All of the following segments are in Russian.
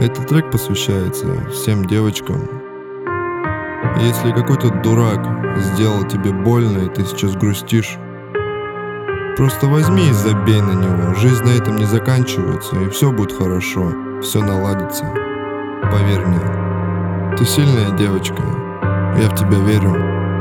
Этот трек посвящается всем девочкам. Если какой-то дурак сделал тебе больно и ты сейчас грустишь, просто возьми и забей на него. Жизнь на этом не заканчивается, и все будет хорошо, все наладится. Поверь мне, ты сильная девочка, я в тебя верю.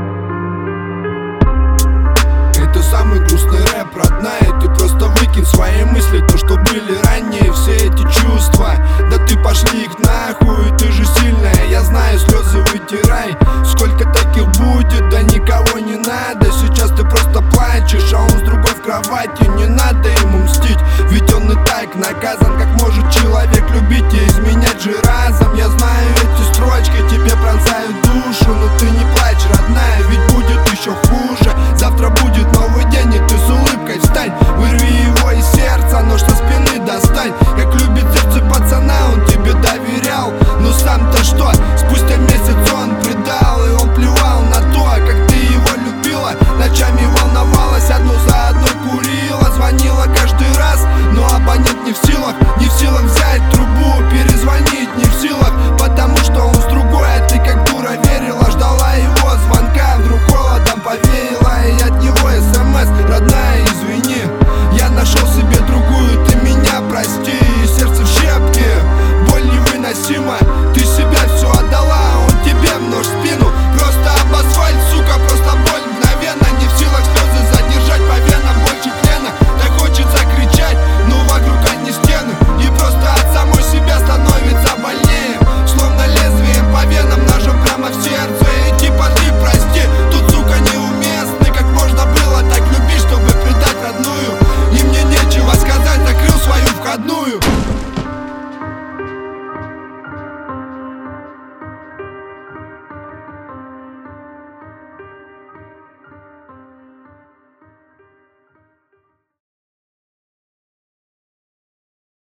Это самый грустный рэп, родная. Ты просто выкинь свои мысли, то, что были ранее. Все эти чувства, да ты пошли их нахуй. Ты же сильная, я знаю, слезы вытирай. Сколько таких будет, да никого не надо. Сейчас ты просто плачешь, а он с другой в кровати. Не надо ему мстить, ведь он и так наказан. Как может человек любить и изменять же разом? Я знаю, эти строчки тебе пронзают душу, но ты не плачь, родная, ведь будет еще хуже. Завтра будет новый день, и ты с улыбкой встань. Вырви его из сердца, нож со спины достань. Как любит сердце пацана, он тебе доверял. Но сам-то что? Спустя месяц он предал, и он плевал на то, как ты его любила. Ночами волновалась, одну за одной курила. Звонила каждый раз, но абонент не в силах взять трубу, перезвонить не в силах. Потому что он с другой, а ты как дура верила. Ждала его звонка, вдруг холодом повеяло, и от него СМС: родная, извини, я нашел себе другую, ты меня прости. И сердце в щепки, боль невыносима. Ты себя все отдала, он тебе в нож в спину. Просто об асфальт, сука, просто боль мгновенно. Не в силах слезы задержать по венам, больше тлена. Так хочется кричать, но вокруг одни стены. И просто от самой себя становится больнее. Словно лезвием по венам, ножом прямо в сердце. И типа ты прости, тут, сука, неуместный. Как можно было так любить, чтобы предать родную? И мне нечего сказать, закрыл свою входную.